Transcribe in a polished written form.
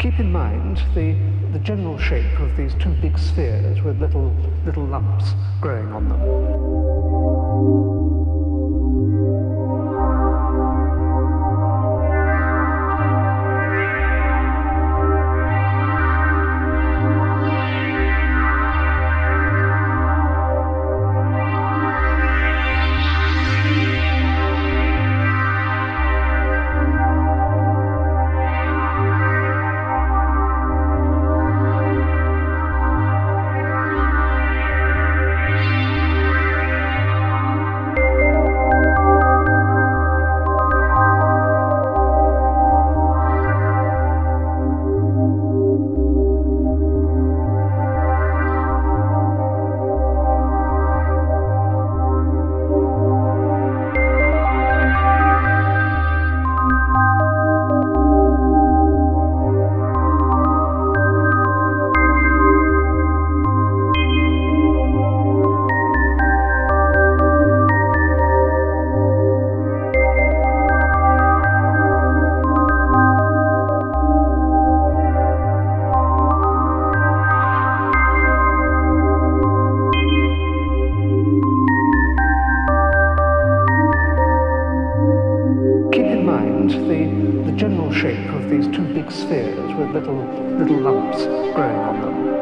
Keep in mind the general shape of these two big spheres with little lumps growing on them. The general shape of these two big spheres with little lumps growing on them.